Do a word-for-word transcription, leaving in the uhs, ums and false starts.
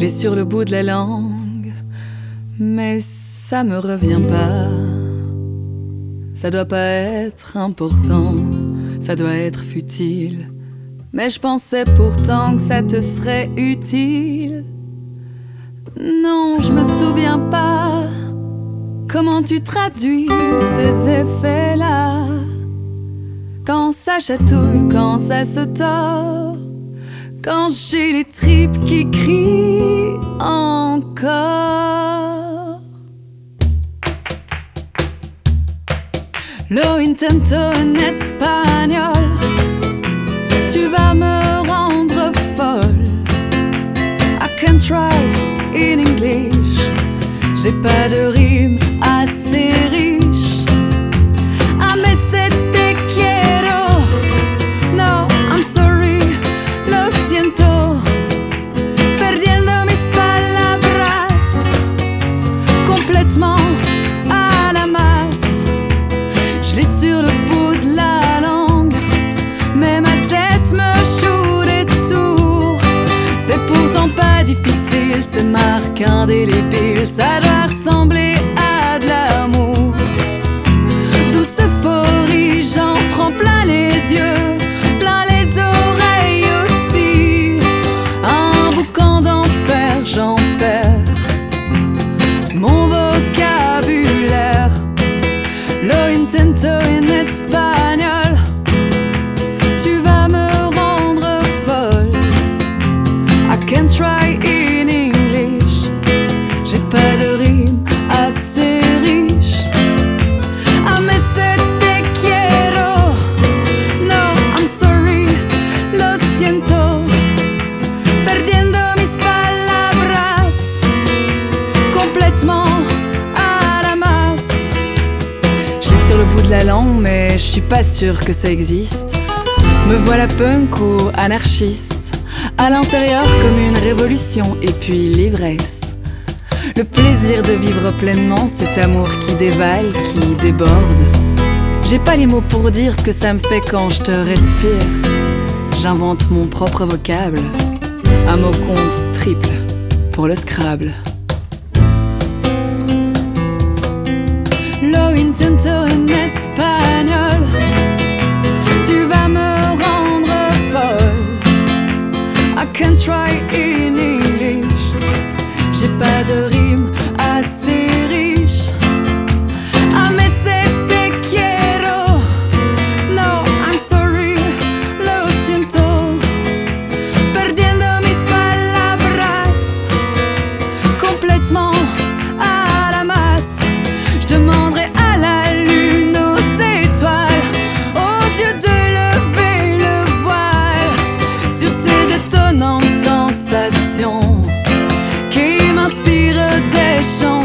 l'ai sur le bout de la langue, mais ça me revient pas. Ça doit pas être important, ça doit être futile, mais je pensais pourtant que ça te serait utile. Non, je me souviens pas comment tu traduis ces effets-là. Quand ça chatouille, quand ça se tord, quand j'ai les tripes qui crient encore. Lo intento en espagnol, tu vas me rendre folle. I can try in English, j'ai pas de rime assez riche. Ah mais c'était quiero, no, I'm sorry, lo siento, perdiendo mis palabras, complètement à la masse. Je l'ai sur le bout de la langue, mais ma tête me joue des tours. C'est pourtant pas difficile, c'est marque indélébile, ça doit ressembler à de l'amour. Douce euphorie, j'en prends plein les yeux, plein les oreilles aussi. Un boucan d'enfer, j'en perds mon vocabulaire. Lo intento en espagnol, tu vas me rendre folle. I can try in English, j'ai pas de rime assez riche. Ah mais c'était quiero, no, I'm sorry, lo siento, perdiendo mis palabras, complètement à la masse. Je l'ai sur le bout de la langue, mais je suis pas sûre que ça existe. Me voilà punk ou anarchiste, à l'intérieur comme une révolution, et puis l'ivresse. Le plaisir de vivre pleinement, cet amour qui dévale, qui déborde. J'ai pas les mots pour dire ce que ça me fait quand je te respire. J'invente mon propre vocable, un mot compte triple pour le Scrabble. Lo intento en espagnol, tu vas me rendre folle. I can try in English, j'ai pas de rime assez riche. Ah mais c'était quiero, no, I'm sorry, lo siento, perdiendo mis palabras, complètement à la masse. Je demanderai à la lune, aux étoiles, au Dieu de lever le voile sur ces étonnantes sensations qui m'inspirent des chants